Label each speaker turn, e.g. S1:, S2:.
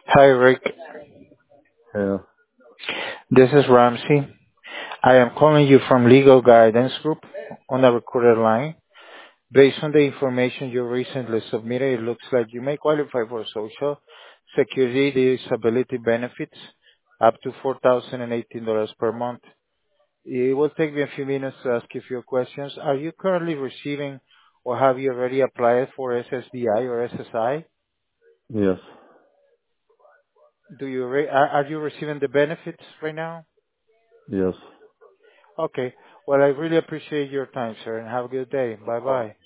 S1: Hi, Rick.
S2: Yeah.
S1: This is Ramsey. I am calling you from Legal Guidance Group on a recorded line. Based on the information you recently submitted, it looks like you may qualify for Social Security disability benefits up to $4,018 per month. It will take me a few minutes to ask you a few questions. Are you currently receiving or have you already applied for SSDI or SSI?
S2: Yes.
S1: Are you receiving the benefits right now?
S2: Yes.
S1: Okay. Well, I really appreciate your time, sir, and have a good day. Bye-bye.